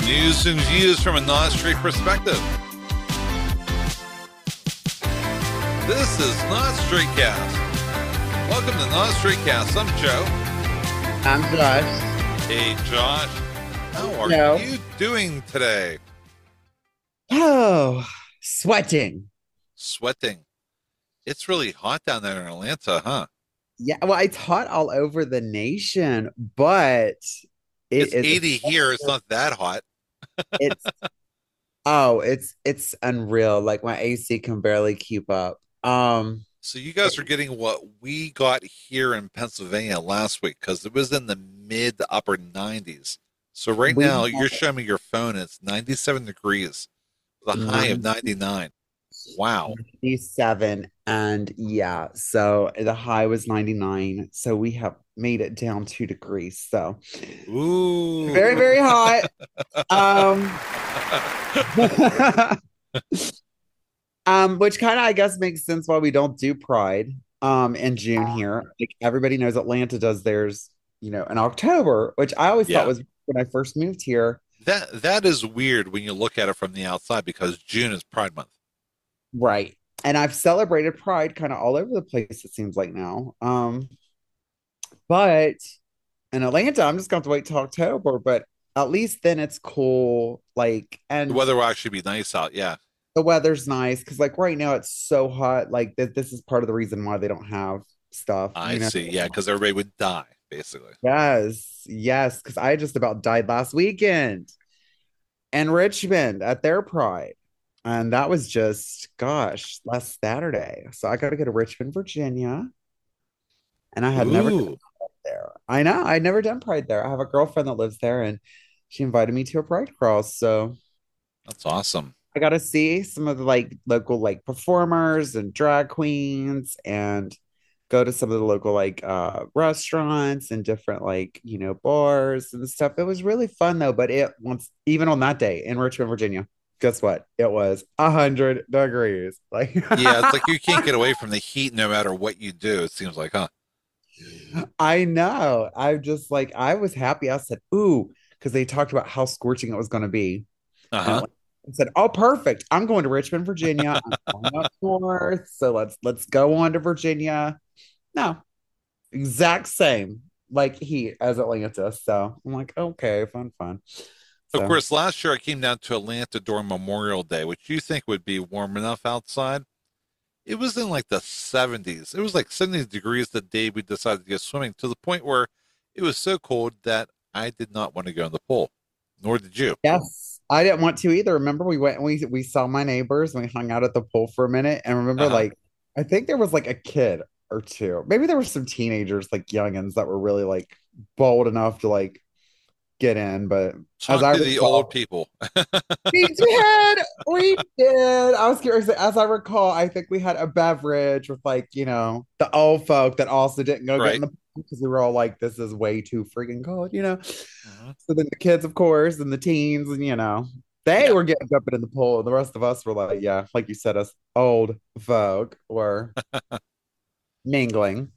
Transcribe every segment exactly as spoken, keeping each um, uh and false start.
News and views from a non-straight perspective. This is Not Straight Cast. Welcome to Not Straight Cast. I'm Joe. I'm Josh. Hey, Josh. How are Hello. you doing today? Oh, sweating. Sweating. It's really hot down there in Atlanta, huh? Yeah, well, it's hot all over the nation, but it It's is eighty here. It's not that hot. it's oh, it's it's unreal. Like my A C can barely keep up. Um, So you guys are getting what we got here in Pennsylvania last week because it was in the mid to upper nineties. So right we now have you're showing me your phone. It's ninety-seven degrees with a high of ninety-nine. Wow. ninety-seven, and yeah, so the high was ninety-nine. So we have made it down two degrees. So Ooh. very, very hot. Um, um, which kind of I guess makes sense why we don't do Pride um in June here. Like everybody knows Atlanta does theirs, you know, in October, which I always thought Yeah. was when I first moved here. That that is weird when you look at it from the outside because June is Pride Month. Right. And I've celebrated Pride kind of all over the place, it seems like now. Um, but in Atlanta, I'm just going to have to wait till October, but at least then it's cool. Like, The and weather will actually be nice out. Yeah, the weather's nice because, like, right now it's so hot. Like, th- this is part of the reason why they don't have stuff, I you know? see. Yeah, because everybody would die basically. Yes, yes, because I just about died last weekend in Richmond at their Pride. And that was just, gosh, last Saturday. So I got to go to Richmond, Virginia. And I had never done Ooh, Pride there. I know, I'd never done Pride there. I have a girlfriend that lives there and she invited me to a Pride cross. So that's awesome. I got to see some of the like local like performers and drag queens and go to some of the local like uh restaurants and different like, you know, bars and stuff. It was really fun though, but it once even on that day in Richmond, Virginia, guess what? It was a hundred degrees. Like Yeah, it's like you can't get away from the heat no matter what you do. It seems like, huh? I know. I just like I was happy. I said, ooh, because they talked about how scorching it was going to be. And Uh-huh. Atlanta said, "Oh, perfect! I'm going to Richmond, Virginia. I'm going up north, so let's let's go on to Virginia." No, exact same like heat as Atlanta. So I'm like, okay, fun, fun. Of So course, last year I came down to Atlanta during Memorial Day, which you think would be warm enough outside. It was in like the seventies. It was like seventy degrees the day we decided to go swimming to the point where it was so cold that I did not want to go in the pool, nor did you. yes, I didn't want to either. Remember, we went and we we saw my neighbors and we hung out at the pool for a minute. And remember, Uh-huh. like I think there was like a kid or two. Maybe there were some teenagers, like youngins, that were really like bold enough to like get in. But as Talk I to the old recall, people. we did. We did. I was curious. As I recall, I think we had a beverage with like, you know, the old folk that also didn't go get in Right. the pool because we were all like, this is way too freaking cold, you know? Mhm. So then the kids, of course, and the teens, and you know, they Yeah. were getting jumping in the pool. And the rest of us were like, yeah, like you said, us old folk were mingling.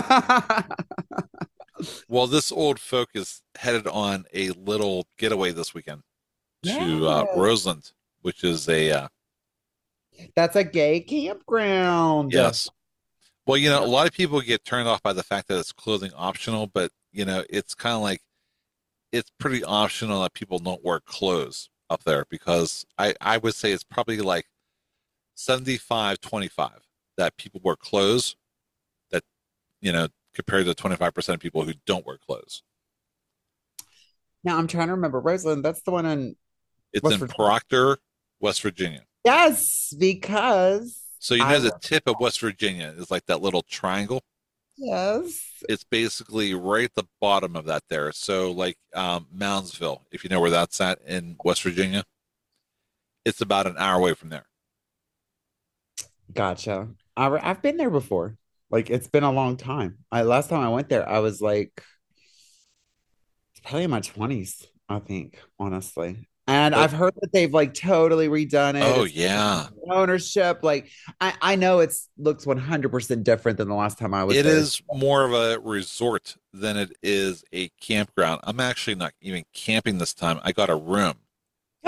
Well, this old folk is headed on a little getaway this weekend to uh, Yeah. Roseland, which is a uh, That's a gay campground. yes. Well, you know, a Yeah. lot of people get turned off by the fact that it's clothing optional, but you know, it's kind of like it's pretty optional that people don't wear clothes up there because I I would say it's probably like seventy-five twenty-five that people wear clothes that you know compared to twenty-five percent of people who don't wear clothes. Now I'm trying to remember. Roseland, that's the one in It's West in Virginia. Proctor, West Virginia. Yes, because So you I know the tip of West Virginia is like that little triangle. yes. It's basically right at the bottom of that there. So like um, Moundsville, if you know where that's at in West Virginia, it's about an hour away from there. Gotcha. I, I've been there before. Like it's been a long time. I last time I went there, I was like probably in my twenties, I think, honestly. And But I've heard that they've like totally redone it. oh It's yeah, ownership. Like I, I know it's looks one hundred percent different than the last time I was it there. is more of a resort than it is a campground. I'm actually not even camping this time. I got a room.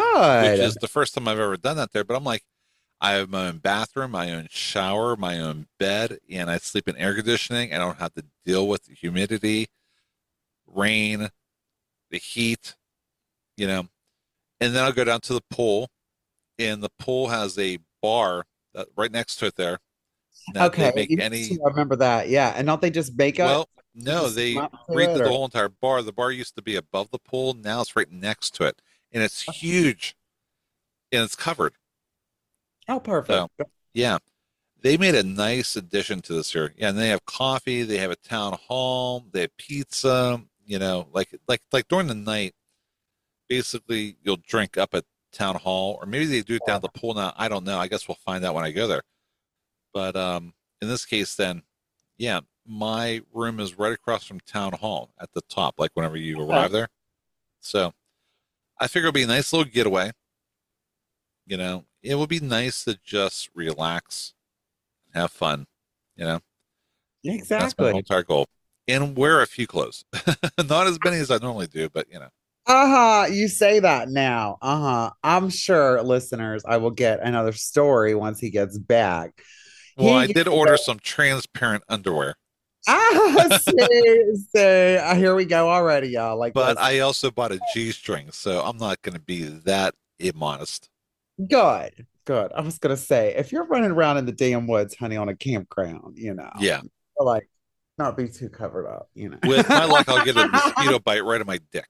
which Good. is the first time I've ever done that there. But I'm like, I have my own bathroom, my own shower, my own bed, and I sleep in air conditioning. I don't have to deal with the humidity, rain, the heat, you know. And then I'll go down to the pool, and the pool has a bar that, right next to it there that they Okay. make You used any. to remember that. Yeah. And don't they just make it? Well, You no, just they swim up to redid it the or whole entire bar. The bar used to be above the pool. Now it's right next to it, and it's huge, and it's covered. oh perfect. So, yeah, they made a nice addition to this here. Yeah, and they have coffee. They have a town hall. They have pizza. You know, like like like during the night, basically you'll drink up at town hall, or maybe they do it down at the pool now. I don't know. I guess we'll find out when I go there. But um, in this case, then, yeah, my room is right across from town hall at the top. Like whenever you Okay. arrive there, so I figure it'll be a nice little getaway. You know, it would be nice to just relax, have fun. You know, that's my whole Exactly. entire goal. And wear a few clothes, not as many as I normally do, but you know. Uh-huh. You say that now. Uh-huh. I'm sure, listeners, I will get another story once he gets back. Well, He I gets did order some transparent underwear, ah, see, see. Uh, here we go already, y'all. Like, but listen, I also bought a G string, so I'm not going to be that immodest. good, good. I was gonna say, if you're running around in the damn woods, honey, on a campground, you know, Yeah, like not be too covered up, you know. with my luck, I'll get a mosquito bite right on my dick.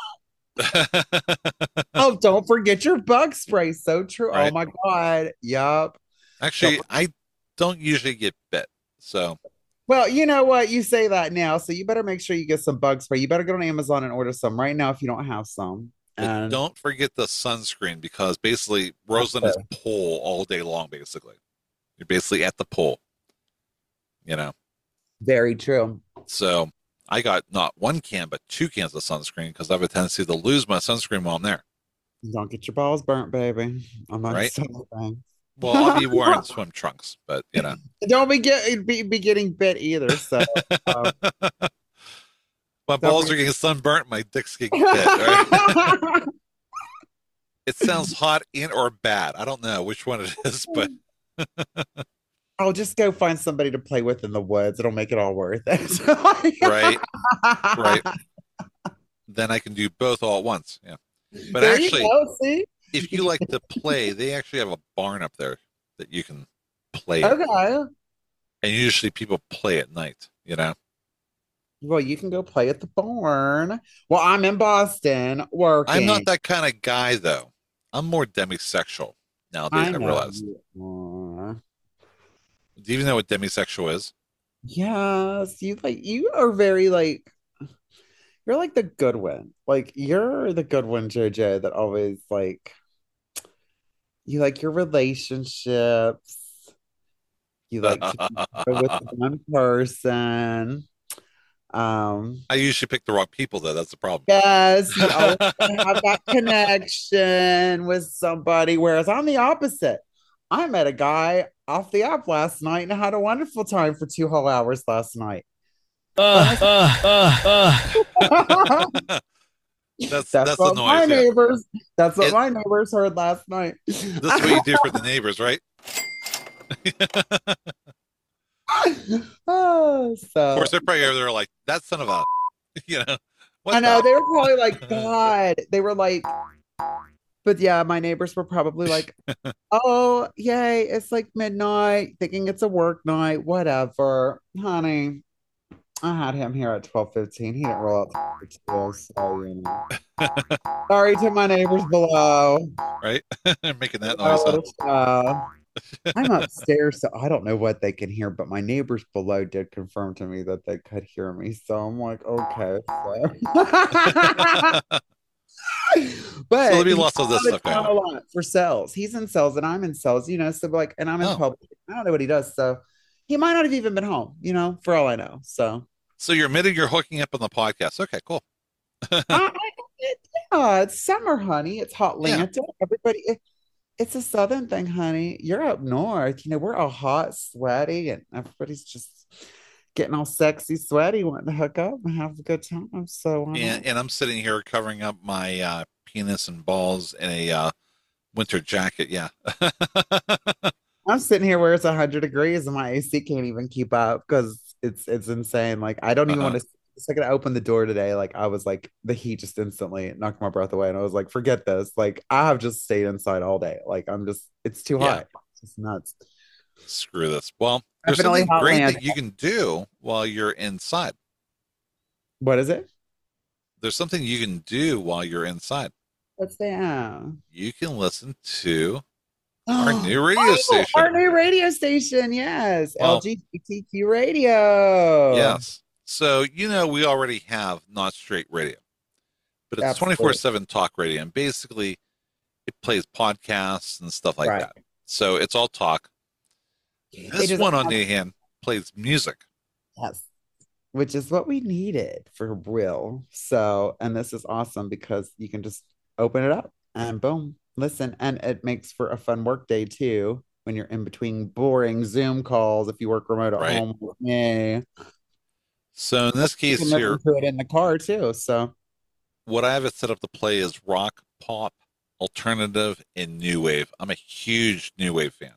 Oh, don't forget your bug spray. So true. Oh Right? my God. Yup. Don't Actually, I don't usually get bit, so Well, you know what? You say that now, so you better make sure you get some bug spray. You better go on Amazon and order some right now if you don't have some. but And don't forget the sunscreen because basically Roseland is okay, pole all day long. Basically, you're basically at the pole, you know. very true. So I got not one can but two cans of sunscreen because I have a tendency to lose my sunscreen while I'm there. Don't get your balls burnt, baby. Right? Amongst other things. Well, I'll be wearing swim trunks, but you know. Don't be get be, be getting bit either. So um, My don't balls are forget. getting sunburnt, my dick's getting bit. Right? It sounds hot and or bad. I don't know which one it is, but I'll just go find somebody to play with in the woods. It'll make it all worth it. right, right. Then I can do both all at once. Yeah. But There you actually, go. See? if you like to play, they actually have a barn up there that you can play in. Okay. And usually people play at night, you know? Well, you can go play at the barn. Well, I'm in Boston I'm not working. that kind of guy, though. I'm more demisexual nowadays, I I know realize. you are. Do you even know what demisexual is? Yes, you like you are very like you're like the good one. Like you're the good one, JoJo, that always like you like your relationships. You like to go with one person. Um, I usually pick the wrong people, though. That's the problem. yes, you always gotta have that connection with somebody. Whereas I'm the opposite. I met a guy off the app last night and had a wonderful time for two whole hours last night. Uh, Funnest. uh, uh, uh. That's That's that's the what my noise, yeah. neighbors. That's what It, my neighbors heard last night. this is what you do for the neighbors, right? Oh, Of course, so they're probably over there like, that son of a, you know, I what know the? they were probably like, God, they were like, but yeah, my neighbors were probably like, oh, yay, it's like midnight, thinking it's a work night, whatever. Honey, I had him here at twelve fifteen. He didn't roll out till two, so you know. Sorry to my neighbors below. Right? Making that noise, huh? Oh, uh, I'm upstairs, so I don't know what they can hear, but my neighbors below did confirm to me that they could hear me. So I'm like, okay. So. So there'll But be he's lots of this out of stuff going town on. a lot for sales. He's in sales and I'm in sales, you know. So like, and I'm in Oh, public. I don't know what he does. So he might not have even been home, you know, for all I know. So so you're admitting you're hooking up on the podcast. Okay, cool. I, I it, yeah, it's summer, honey. It's hot Yeah. Atlanta. Everybody, it, it's a southern thing, honey. You're up north. You know, we're all hot, sweaty, and everybody's just getting all sexy, sweaty, wanting to hook up and have a good time. So why not? And and I'm sitting here covering up my uh, penis and balls in a uh, winter jacket. Yeah. I'm sitting here where it's one hundred degrees and my A C can't even keep up because it's it's insane. Like I don't even Uh-huh. want to. The second I opened the door today, like I was like the heat just instantly knocked my breath away, and I was like, forget this. Like I have just stayed inside all day. Like I'm just, it's too Yeah. hot. It's just nuts. Screw this. Well, there's Definitely something great Hotland. that you can do while you're inside. What is it? There's something you can do while you're inside. What's that? You can listen to our new radio Oh, station. our new radio station. Yes, Well- L G B T Q radio. Yes. So, you know, we already have Not Straight Radio, but it's Absolutely. twenty-four seven talk radio. And basically, it plays podcasts and stuff like Right. that. So it's all talk. It This is one, on awesome. the other hand, plays music. Yes. Which is what we needed for real. So, and this is awesome because you can just open it up and boom, listen. And it makes for a fun work day too when you're in between boring Zoom calls if you work remote at Right. home with me. So in this You case can listen here, to it in the car too. So, what I have it set up to play is rock, pop, alternative, and new wave. I'm a huge new wave fan.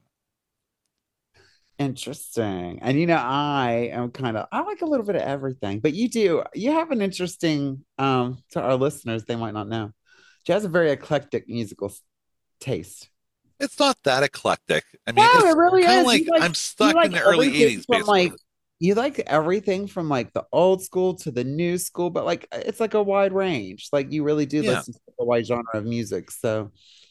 interesting. And you know, I am kind of I like a little bit of everything, but you do you have an interesting um to our listeners, they might not know. She has a very eclectic musical s- taste. It's not that eclectic. I mean, No, it's it really kind is. of like You like- I'm stuck You like in the early everything eighties, from, basically. like you like everything from like the old school to the new school, but like it's like a wide range. Like you really do Yeah. listen to a wide genre of music. So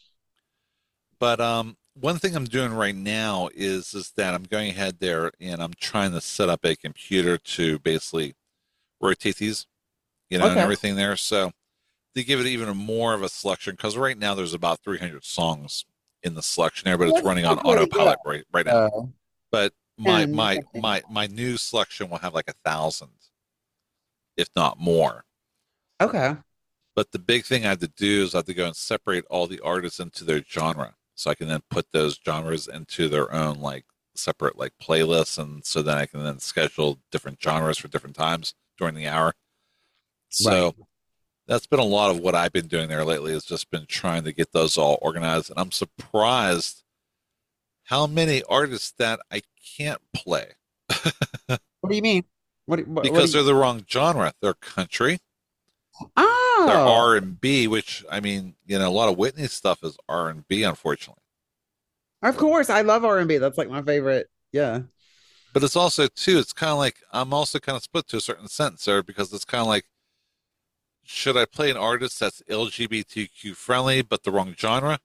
But um, one thing I'm doing right now is is that I'm going ahead there and I'm trying to set up a computer to basically rotate these, you know, and Okay. everything there. So to give it even more of a selection, because right now there's about three hundred songs in the selection there, but it's That's running on not very autopilot right right now. uh, But my and- my my my new selection will have like a thousand, if not more. okay. But the big thing I have to do is I have to go and separate all the artists into their genre. So I can then put those genres into their own like separate like playlists. And so then I can then schedule different genres for different times during the hour. So Right. that's been a lot of what I've been doing there lately, has just been trying to get those all organized. And I'm surprised how many artists that I can't play What do you mean? What, do- what, because what do they're you, the wrong genre. They're country. oh, They're R and B, which I mean, you know, a lot of Whitney stuff is R and B, unfortunately. of course. I love R and B. That's like my favorite. Yeah. But it's also too. It's kind of like I'm also kind of split to a certain sense there because it's kind of like, should I play an artist that's L G B T Q friendly but the wrong genre?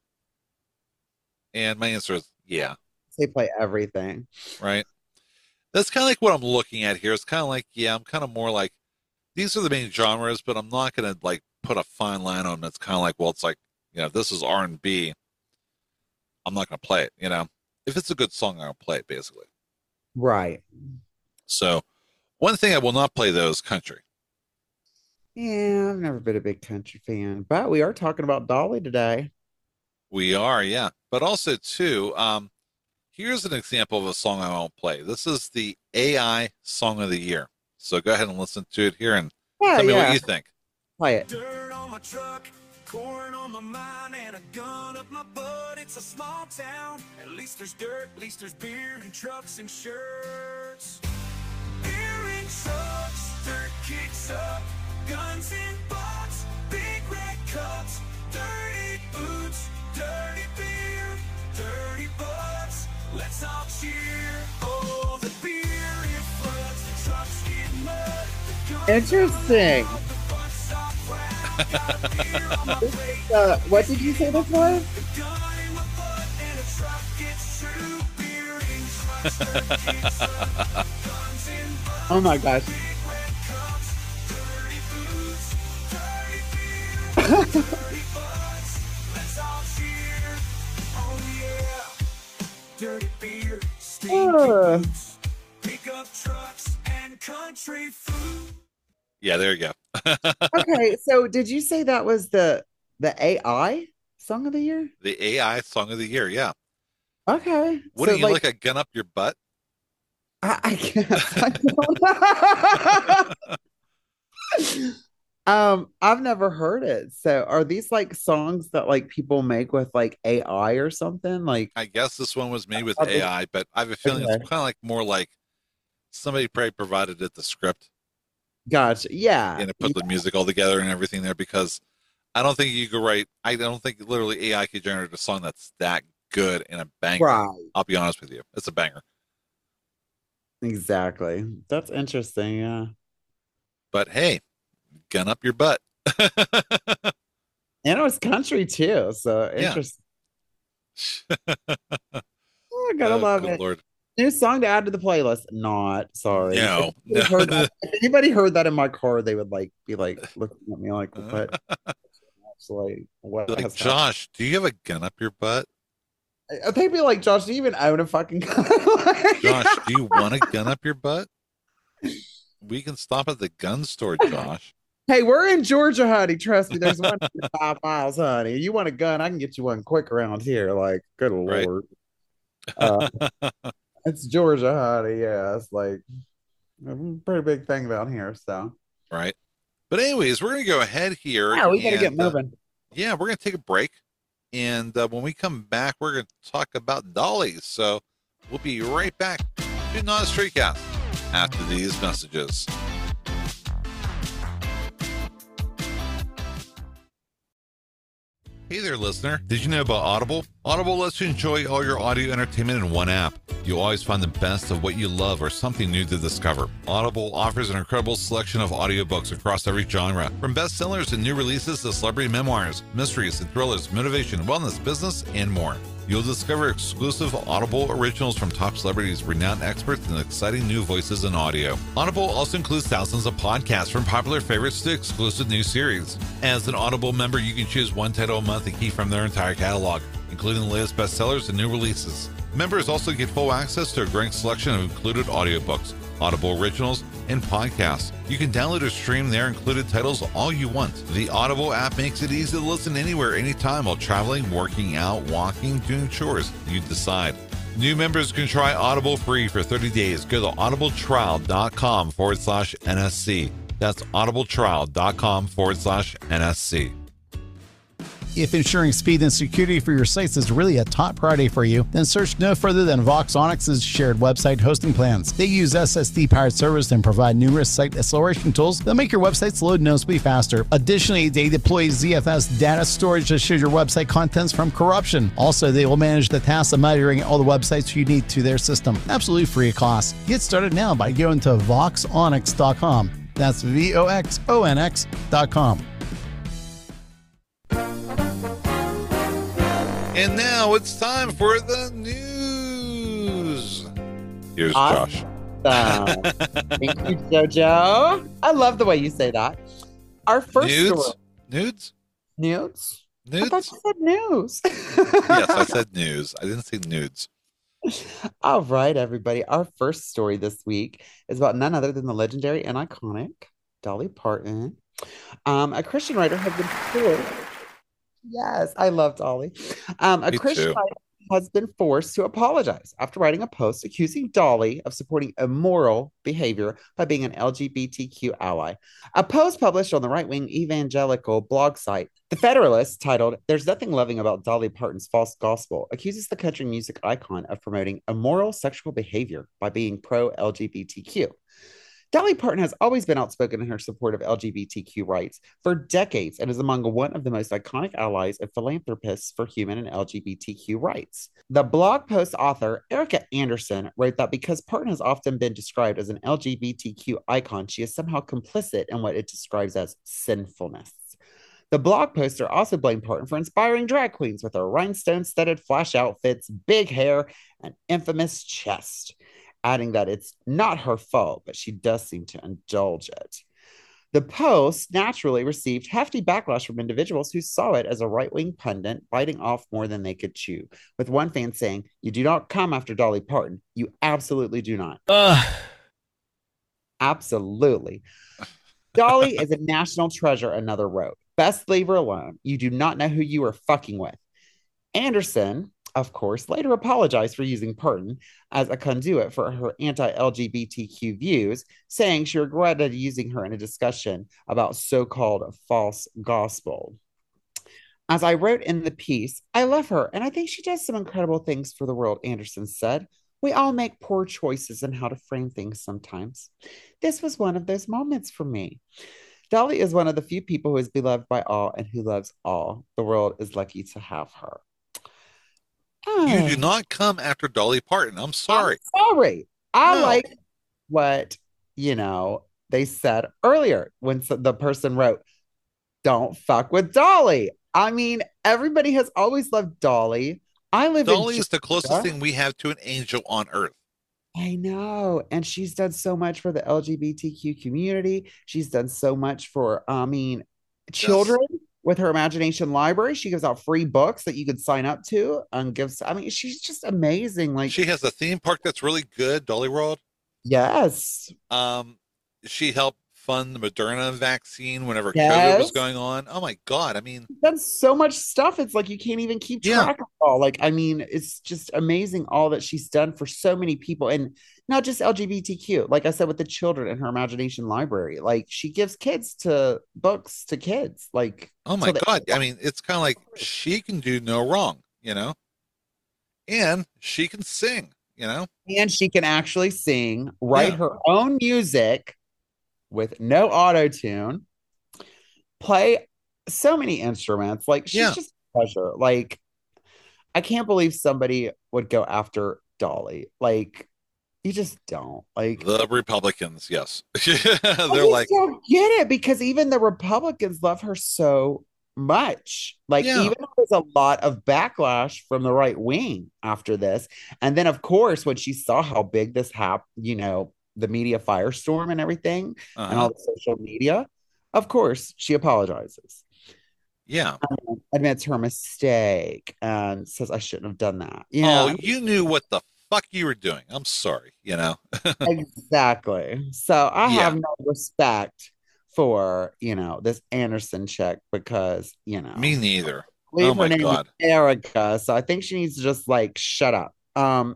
And my answer is yeah, They play everything. right. That's kind of like what I'm looking at here. It's kind of like yeah, I'm kind of more like these are the main genres, but I'm not gonna like put a fine line on them. It's kind of like well, it's like you know, if this is R and B, I'm not gonna play it. You know, if it's a good song, I'll play it basically. Right. So one thing I will not play though is country. Yeah, I've never been a big country fan, but we are talking about Dolly today. We are, yeah. But also too, um, here's an example of a song I won't play. This is the A I Song of the Year. So go ahead and listen to it here and Yeah, tell me yeah. what you think. Play it. Dirt on my truck, corn on my mind, and a gun up my butt. It's a small town. At least there's dirt, at least there's beer and trucks and shirts. Beer and trucks, dirt kicks up, guns and butts, big red cups, dirty boots, dirty beer, dirty butts. Let's all cheer. Oh, the beer it floods, the trucks get mud. the guns Interesting. out, the butts stop flat. Got a beer on my plate, Uh, what did you say this was? a gun in my butt, and a truck gets true. Beer in trucks, dirt kicks up, guns and butts, Oh my gosh. big red cups, dirty boots, dirty beer, dirty butts. Let's all cheer. Oh yeah. Dirty beer, stinky Uh. boots, pickup trucks, and country food. Yeah, there you go. Okay, so did you say that was the the A I song of the year? The A I Song of the Year, yeah. Okay. What so do you like, a gun up your butt? I, I guess I don't Um, I've never heard it. So are these like songs that like people make with like A I or something? Like, I guess this one was made with are they- A I, but I have a feeling it's okay, kind of like more like somebody probably provided it the script gotcha. Yeah. and it put the music all together and everything there because I don't think you could write. I don't think literally A I could generate a song that's that good and a banger. Right. I'll be honest with you, it's a banger. Exactly. That's interesting. Yeah. But hey, gun up your butt. And it was country too. So Yeah. interesting. Oh, I gotta Oh, love good it. Lord. New song to add to the playlist. Not sorry. No, If no. anybody heard that, if anybody heard that in my car, they would like be like looking at me like, what? Actually, what Like, has happened? Josh, do you have a gun up your butt? I- They'd be like, Josh, do you even own a fucking gun? Josh, do you want a gun up your butt? We can stop at the gun store, Josh. Hey, we're in Georgia, honey. Trust me, there's one every five miles, honey. You want a gun? I can get you one quick around here. Like, good Right. Lord. Uh, it's Georgia, honey. Yeah, it's like a pretty big thing down here. So, Right. But anyways, we're gonna go ahead here. yeah, we gotta get and, uh, moving. yeah, we're gonna take a break, and uh, when we come back, we're gonna talk about dollies. So we'll be right back to Not a Straight Cast after these messages. Hey there, listener. Did you know about Audible? Audible lets you enjoy all your audio entertainment in one app. You'll always find the best of what you love or something new to discover. Audible offers an incredible selection of audiobooks across every genre, from bestsellers and new releases to celebrity memoirs, mysteries and thrillers, motivation, wellness, business, and more. You'll discover exclusive Audible originals from top celebrities, renowned experts, and exciting new voices in audio. Audible also includes thousands of podcasts from popular favorites to exclusive new series. As an Audible member, you can choose one title a month and keep from their entire catalog, including the latest bestsellers and new releases. Members also get full access to a growing selection of included audiobooks, Audible originals, and podcasts. You can download or stream their included titles all you want. The Audible app makes it easy to listen anywhere, anytime while traveling, working out, walking, doing chores. You decide. New members can try Audible free for thirty days. Go to audibletrial.com forward slash NSC. That's audibletrial.com forward slash NSC. If ensuring speed and security for your sites is really a top priority for you, then search no further than Voxonix's shared website hosting plans. They use S S D-powered servers and provide numerous site acceleration tools that make your websites load noticeably faster. Additionally, they deploy Z F S data storage to shield your website contents from corruption. Also, they will manage the task of migrating all the websites you need to their system, absolutely free of cost. Get started now by going to voxonix dot com. That's V O X O N X dot com. And now it's time for the news. Here's Awesome. Josh. Thank you, JoJo. I love the way you say that. Our first Nudes? story. Nudes? Nudes? I Nudes? thought you said news. Yes, I said news. I didn't say nudes. All right, everybody. Our first story this week is about none other than the legendary and iconic Dolly Parton. Um, a Christian writer has been forced. Yes, I love Dolly. Um, a Me Christian too. writer has been forced to apologize after writing a post accusing Dolly of supporting immoral behavior by being an L G B T Q ally. A post published on the right-wing evangelical blog site, The Federalist, titled "There's Nothing Loving About Dolly Parton's False Gospel," accuses the country music icon of promoting immoral sexual behavior by being pro-L G B T Q. Dolly Parton has always been outspoken in her support of L G B T Q rights for decades and is among one of the most iconic allies and philanthropists for human and L G B T Q rights. The blog post author, Erica Anderson, wrote that because Parton has often been described as an L G B T Q icon, she is somehow complicit in what it describes as sinfulness. The blog poster also blamed Parton for inspiring drag queens with her rhinestone-studded flash outfits, big hair, and infamous chest, adding that it's not her fault, but she does seem to indulge it. The post naturally received hefty backlash from individuals who saw it as a right-wing pundit biting off more than they could chew, with one fan saying, "You do not come after Dolly Parton. You absolutely do not." Ugh. Absolutely. Dolly is a national treasure, another wrote. Best leave her alone. You do not know who you are fucking with. Anderson of course, later apologized for using Parton as a conduit for her anti L G B T Q views, saying she regretted using her in a discussion about so called false gospel. As I wrote in the piece, I love her and I think she does some incredible things for the world, Anderson said. We all make poor choices in how to frame things sometimes. This was one of those moments for me. Dolly is one of the few people who is beloved by all and who loves all. The world is lucky to have her. You do Oh, not come after Dolly Parton. I'm I'm sorry. sorry. I No. like what, you know, they said earlier when the person wrote, don't fuck with Dolly. I mean, everybody has always loved Dolly. I live Dolly in is the closest Georgia. thing we have to an angel on earth. I know. And she's done so much for the L G B T Q community. She's done so much for, I mean, Yes. children with her Imagination Library. She gives out free books that you could sign up to and gives, I mean, she's just amazing. Like, She has a theme park that's really good, Dolly World. yes, Um, she helped fund the Moderna vaccine whenever COVID was yes. going on. Oh my God. I mean, Done so much stuff. It's like you can't even keep yeah, track of it all. Like, I mean, it's just amazing all that she's done for so many people and not just L G B T Q. Like I said, with the children in her Imagination Library, like she gives kids to books to kids, like oh my so that God. I mean, it's kind of like she can do no wrong, you know, and she can sing, you know. and she can actually sing, write Yeah. her own music with no auto tune, play so many instruments. Like she's Yeah. just a pleasure. Like I can't believe somebody would go after Dolly. Like you just don't. Like The Republicans, yes. I They're just like, don't get it because even the Republicans love her so much. Like yeah, even though there's a lot of backlash from the right wing after this, and then of course when she saw how big this happened, you know, the media firestorm and everything, and uh-huh. all the social media, of course she apologizes, Yeah. admits her mistake, and says I shouldn't have done that. Oh, Yeah, you knew what the fuck you were doing. I'm sorry, you know. exactly. So I Yeah. have no respect for, you know, this Anderson chick because, you know, Me neither. I believe Oh her my name is God. Erica. So I think she needs to just like shut up. Um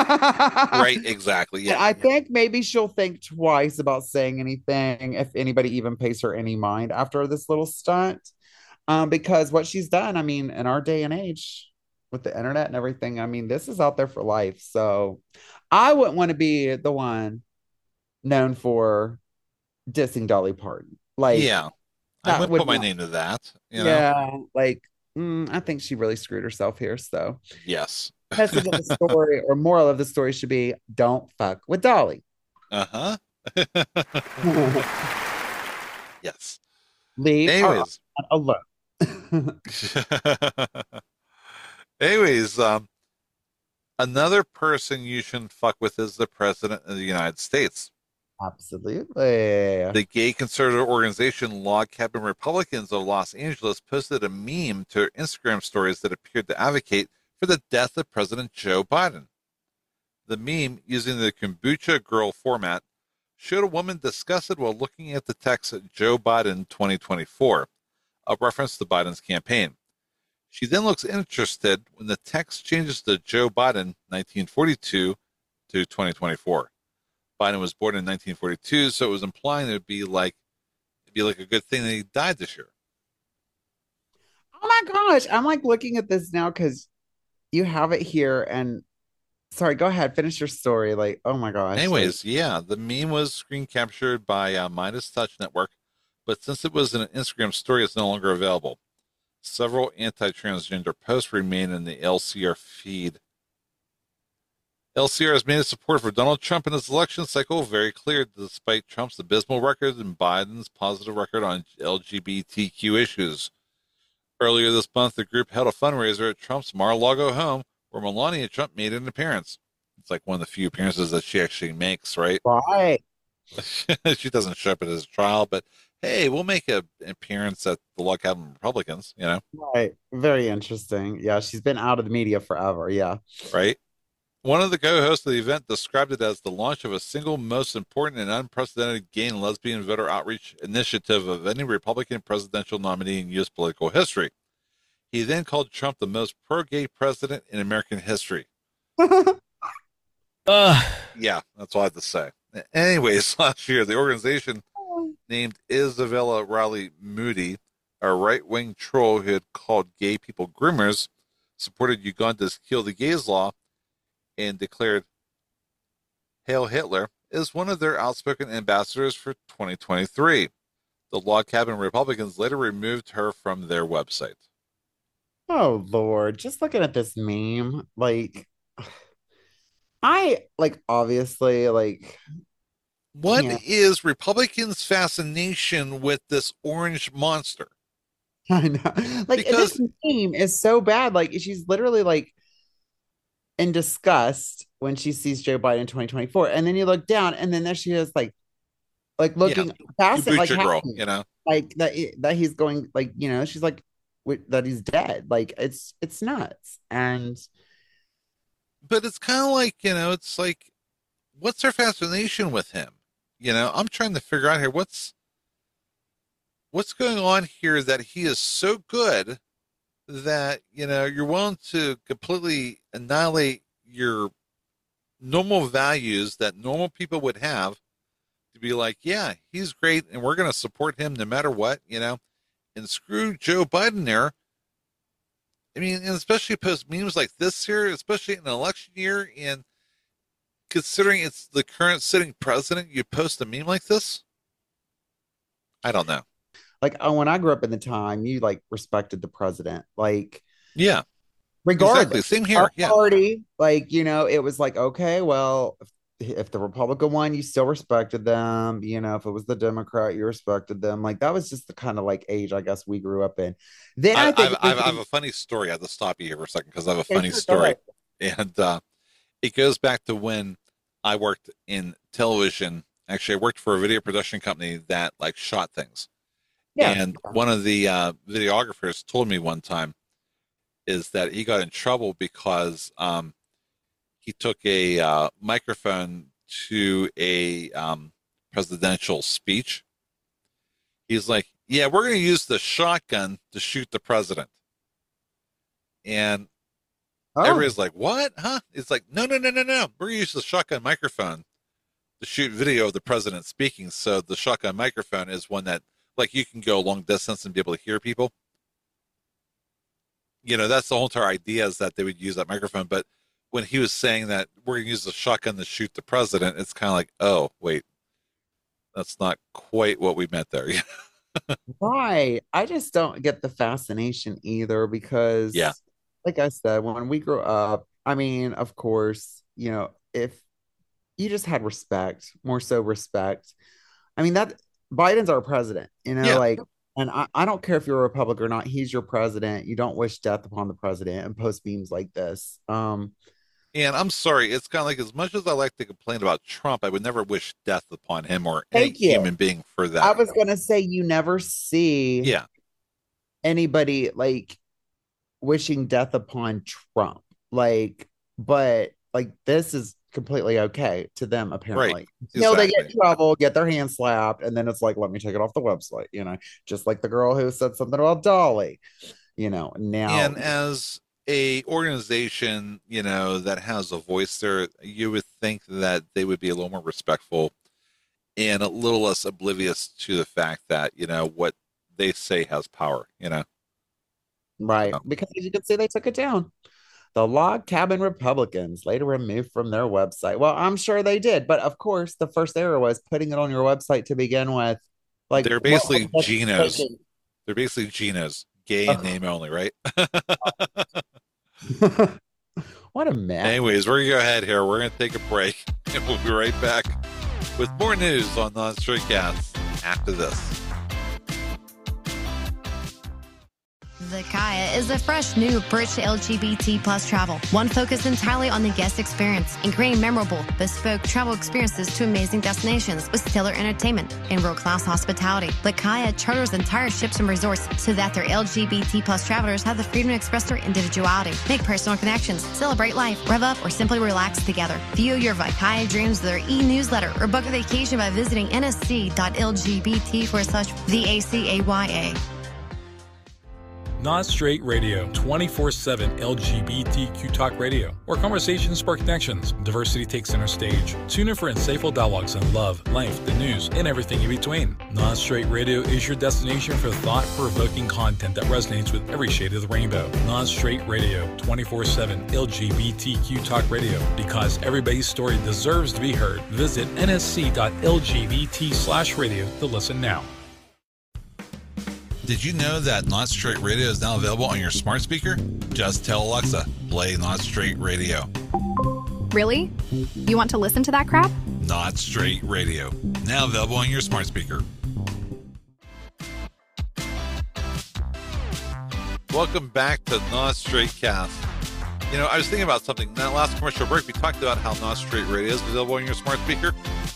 Right, exactly. And Yeah. I think maybe she'll think twice about saying anything if anybody even pays her any mind after this little stunt. Um, because what she's done, I mean, in our day and age with the internet and everything, I mean, this is out there for life. So I wouldn't want to be the one known for dissing Dolly Parton. Like Yeah. I that wouldn't would put my not, name to that, you know. yeah, like mm, I think she really screwed herself here. So Yes. message of the story or moral of the story should be don't fuck with Dolly. Uh-huh. Yes. Leave her Anyways. alone. Anyways, um, another person you shouldn't fuck with is the President of the United States. Absolutely. The gay conservative organization Log Cabin Republicans of Los Angeles posted a meme to their Instagram stories that appeared to advocate for the death of President Joe Biden. The meme, using the Kombucha Girl format, showed a woman disgusted while looking at the text Joe Biden twenty twenty-four, a reference to Biden's campaign. She then looks interested when the text changes to Joe Biden nineteen forty-two to twenty twenty-four. Biden was born in nineteen forty-two, so it was implying it would be like it'd be like a good thing that he died this year. Oh my gosh. I'm like looking at this now because you have it here. And sorry, go ahead, finish your story. Like, oh my gosh. Anyways, like, yeah, the meme was screen captured by uh, Midas Touch Network, but since it was an Instagram story, it's no longer available. Several anti-transgender posts remain in the L C R feed. L C R has made its support for Donald Trump in this election cycle very clear, despite Trump's abysmal record and Biden's positive record on L G B T Q issues. Earlier this month, the group held a fundraiser at Trump's Mar-a-Lago home, where Melania Trump made an appearance. It's like one of the few appearances that she actually makes, right? Right. She doesn't show up at his trial, but hey, we'll make a, an appearance at the Log Cabin Republicans, you know? Right. Very interesting. Yeah, she's been out of the media forever. Yeah. Right? One of the co-hosts of the event described it as the launch of a single most important and unprecedented gay and lesbian voter outreach initiative of any Republican presidential nominee in U S political history. He then called Trump the most pro-gay president in American history. Uh, Yeah, that's all I have to say. Anyways, last year, the organization named Isabella Riley Moody, a right-wing troll who had called gay people groomers, supported Uganda's Kill the Gays law, and declared Hail Hitler, is one of their outspoken ambassadors for twenty twenty-three. The Log Cabin Republicans later removed her from their website. Oh Lord, just looking at this meme, like I like obviously like What Yeah. is Republicans' fascination with this orange monster? I know. Like Because- this meme is so bad. Like she's literally like in disgust when she sees Joe Biden in twenty twenty-four. And then you look down and then there she is like like looking You fascinated, boot like your girl, happy. you know? Like that that he's going like, you know, she's like wi- that he's dead. Like it's it's nuts. And But it's kind of like, you know, it's like, what's her fascination with him? You know, I'm trying to figure out here what's what's going on here that he is so good that, you know, you're willing to completely annihilate your normal values that normal people would have to be like, yeah, he's great and we're going to support him no matter what, you know, and screw Joe Biden there. I mean, and especially post memes like this here, especially in an election year, and considering it's the current sitting president, you post a meme like this? I don't know. like oh, when I grew up in the time, you like respected the president. Like Yeah, regardless. exactly. Same here. Our Yeah. party, like, you know, it was like, okay, well, if, if the Republican won, you still respected them. You know, if it was the Democrat, you respected them. Like, that was just the kind of like age, I guess, we grew up in. Then I, I, think, I've, I've, I have a funny story. I have to stop you here for a second because I have a Okay, funny sure, go story. ahead. And uh, it goes back to when I worked in television. Actually, I worked for a video production company that like shot things. Yeah. And one of the uh, videographers told me one time is that he got in trouble because um, he took a uh, microphone to a um, presidential speech. He's like, yeah, we're going to use the shotgun to shoot the president. And Oh, everybody's like, what? Huh? It's like, no, no, no, no, no. We're going to use the shotgun microphone to shoot video of the president speaking. So the shotgun microphone is one that, like, you can go a long distance and be able to hear people. You know, that's the whole entire idea is that they would use that microphone. But when he was saying that we're going to use the shotgun to shoot the president, it's kind of like, oh, wait, that's not quite what we meant there. right. I just don't get the fascination either because, Yeah. like I said, when we grew up, I mean, of course, you know, if you just had respect, more so respect. I mean, that Biden's our president, you know, Yeah. like, and I, I don't care if you're a Republican or not, he's your president. You don't wish death upon the president and post memes like this. Um, And I'm sorry, it's kind of like as much as I like to complain about Trump, I would never wish death upon him or any Thank you. human being for that. I was gonna say you never see yeah. anybody like wishing death upon Trump. Like, but like this is completely okay to them, apparently. You know, they get in exactly. trouble, get their hand slapped, and then it's like, let me take it off the website, you know, just like the girl who said something about Dolly, you know. Now And as a organization, you know, that has a voice there, you would think that they would be a little more respectful and a little less oblivious to the fact that, you know, what they say has power, you know. right, Oh. because as you can see, they took it down. The Log Cabin Republicans later removed from their website. Well, I'm sure they did, but of course, the first error was putting it on your website to begin with. Like They're what basically was the Genos. thinking? They're basically Genos, gay in Ugh. name only, right? What a mess. Anyways, we're going to go ahead here. We're going to take a break and we'll be right back with more news on Non-Stray Cats after this. The Kaya is a fresh new approach to L G B T plus travel. One focused entirely on the guest experience and creating memorable, bespoke travel experiences to amazing destinations with stellar entertainment and world-class hospitality. The Kaya charters entire ships and resorts so that their L G B T plus travelers have the freedom to express their individuality, make personal connections, celebrate life, rev up, or simply relax together. View your Vakaya dreams with their e-newsletter or book a vacation by visiting nsc.lgbt forward slash V A C A Y A. Not Straight Radio, twenty-four seven L G B T Q talk radio, where conversations spark connections, diversity takes center stage. Tune in for insightful dialogues on love, life, the news, and everything in between. Not Straight Radio is your destination for thought-provoking content that resonates with every shade of the rainbow. Not Straight Radio, twenty-four seven L G B T Q talk radio, because everybody's story deserves to be heard. Visit nsc.lgbt slash radio to listen now. Did you know that Not Straight Radio is now available on your smart speaker? Just tell Alexa, play Not Straight Radio. Really? You want to listen to that crap? Not Straight Radio, now available on your smart speaker. Welcome back to Not Straight Cast. You know, I was thinking about something. In that last commercial break, we talked about how Not Straight Radio is available on your smart speaker.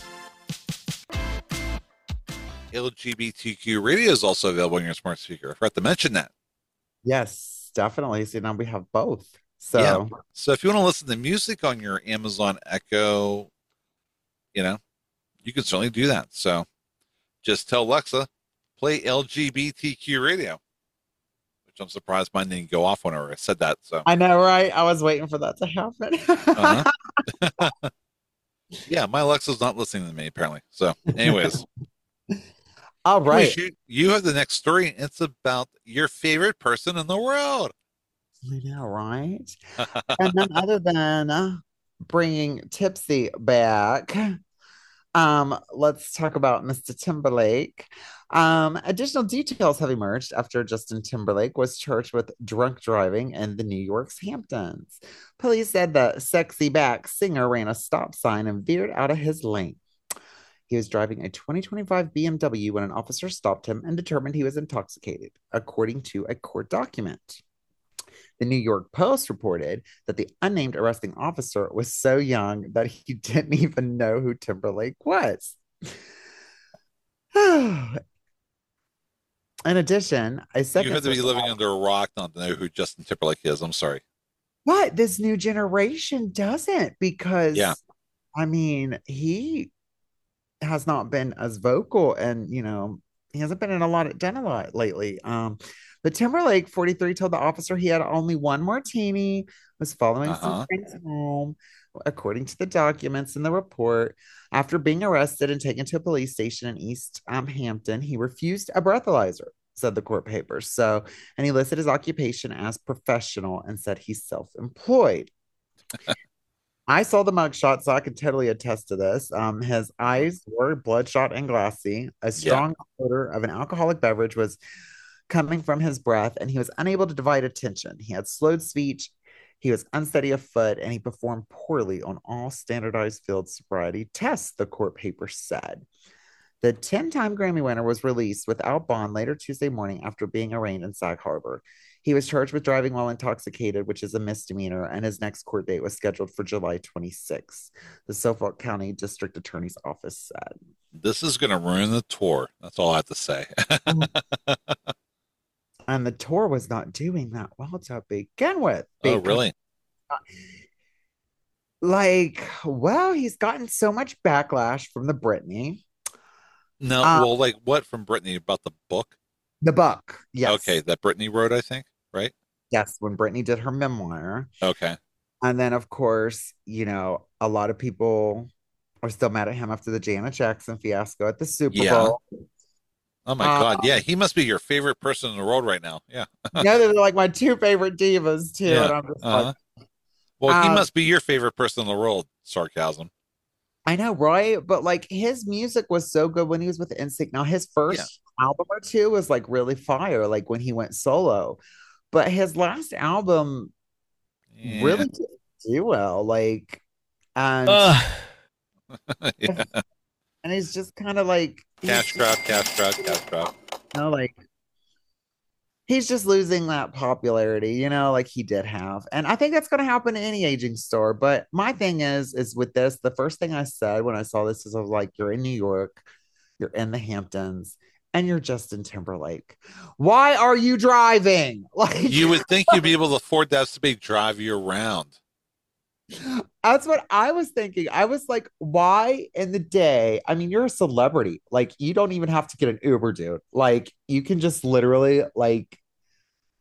L G B T Q radio is also available on your smart speaker. I forgot to mention that. Yes, definitely. So now we have both. So, yeah. So if you want to listen to music on your Amazon Echo, you know, you can certainly do that. So just tell Alexa, play L G B T Q radio, which I'm surprised mine didn't go off whenever I said that. So I know, right? I was waiting for that to happen. uh-huh. Yeah, my Alexa's not listening to me apparently. So anyways. All right. You, you have the next story. It's about your favorite person in the world. I know, right? And then other than uh, bringing Tipsy back, um, let's talk about Mister Timberlake. Um, additional details have emerged after Justin Timberlake was charged with drunk driving in the New York's Hamptons. Police said the sexy back singer ran a stop sign and veered out of his lane. He was driving a twenty twenty-five B M W when an officer stopped him and determined he was intoxicated, according to a court document. The New York Post reported that the unnamed arresting officer was so young that he didn't even know who Timberlake was. In addition, a second... You have to be living under a rock not to know who Justin Timberlake is. I'm sorry. But this new generation doesn't, because, yeah. I mean, he... has not been as vocal, and you know he hasn't been in a lot of done a lot lately. Um, but Timberlake, forty-three, told the officer he had only one martini, was following uh-huh. some friends home, according to the documents in the report. After being arrested and taken to a police station in East um, Hampton, he refused a breathalyzer, said the court papers. So, and he listed his occupation as professional and said he's self-employed. I saw the mugshot, so I can totally attest to this. Um, his eyes were bloodshot and glassy. A strong yeah. odor of an alcoholic beverage was coming from his breath, and he was unable to divide attention. He had slowed speech, he was unsteady of foot, and he performed poorly on all standardized field sobriety tests, the court paper said. The ten-time Grammy winner was released without bond later Tuesday morning after being arraigned in Sag Harbor. He was charged with driving while intoxicated, which is a misdemeanor, and his next court date was scheduled for July twenty-sixth, the Suffolk County District Attorney's Office said. This is going to ruin the tour. That's all I have to say. And the tour was not doing that well to begin with. Oh, really? Like, well, he's gotten so much backlash from the Britney. No, um, well, like what from Britney about the book? The book, yes. Okay, that Britney wrote, I think, right? Yes, when Britney did her memoir. Okay. And then, of course, you know, a lot of people are still mad at him after the Janet Jackson fiasco at the Super yeah. Bowl. Oh, my uh, God. Yeah, he must be your favorite person in the world right now. Yeah. Yeah, they're like my two favorite divas, too. Yeah. And I'm just uh-huh. like, well, um, he must be your favorite person in the world. Sarcasm. I know, right? But like his music was so good when he was with N Sync. Now his first yeah. album or two was like really fire, like when he went solo. But his last album yeah. really didn't do well. Like, and uh. yeah. and he's just kind of like cash crowd, cash crowd, cash crowd. You know, like he's just losing that popularity, you know, like he did have. And I think that's going to happen in any aging star. But my thing is, is with this, the first thing I said when I saw this is I was like, you're in New York, you're in the Hamptons, and you're Justin Timberlake. Why are you driving? Like, you would think you'd be able to afford to have somebody drive you around. That's what I was thinking. I was like, why in the day? I mean, you're a celebrity. Like, you don't even have to get an Uber, dude. Like, you can just literally, like,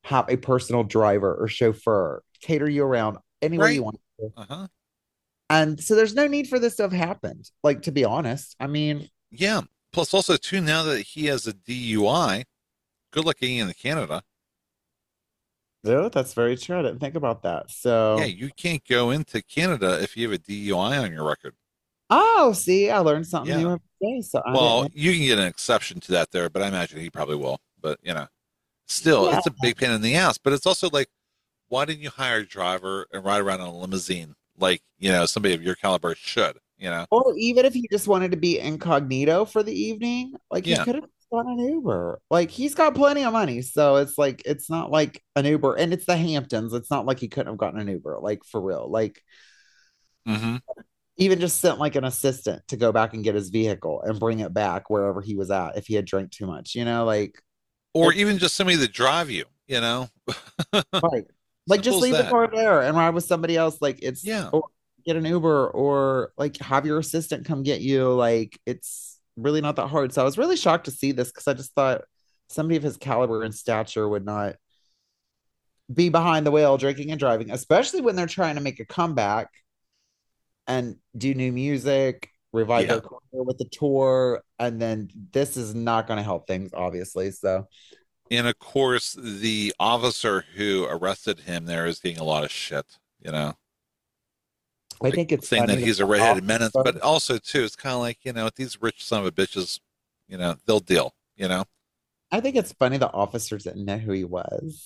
have a personal driver or chauffeur, cater you around anywhere Right. you want to. Uh-huh. And so there's no need for this to have happened. Like, to be honest, I mean, Yeah. Plus, also, too, now that he has a D U I, good luck getting into Canada. no, that's very true. I didn't think about that. Yeah, So, you can't go into Canada if you have a D U I on your record. oh, see, I learned something Yeah. new every day. So I Well, didn't. you can get an exception to that there, but I imagine he probably will. But, you know, still, Yeah. it's a big pain in the ass. But it's also like, why didn't you hire a driver and ride around in a limousine like, you know, somebody of your caliber should, you know? Or even if he just wanted to be incognito for the evening, like he Yeah. could have gotten an Uber. Like he's got plenty of money. So it's like, it's not like an Uber, and it's the Hamptons. It's not like he couldn't have gotten an Uber, like for real. Like, Mm-hmm. even just sent like an assistant to go back and get his vehicle and bring it back wherever he was at if he had drank too much, you know, like, Or it's even just somebody to drive you, you know? right. Like just Simple as leave the that. car there and ride with somebody else. Like it's, Yeah. or get an Uber, or like have your assistant come get you. Like it's really not that hard. So I was really shocked to see this because I just thought somebody of his caliber and stature would not be behind the wheel drinking and driving, especially when they're trying to make a comeback and do new music, revive Yeah. their career with the tour. And then this is not going to help things, obviously. So And of course, the officer who arrested him there is getting a lot of shit, you know? I think it's saying that funny he's a redheaded menace, but also too, it's kind of like, you know, these rich son of a bitches, you know, they'll deal, you know, I think it's funny the officers didn't know who he was.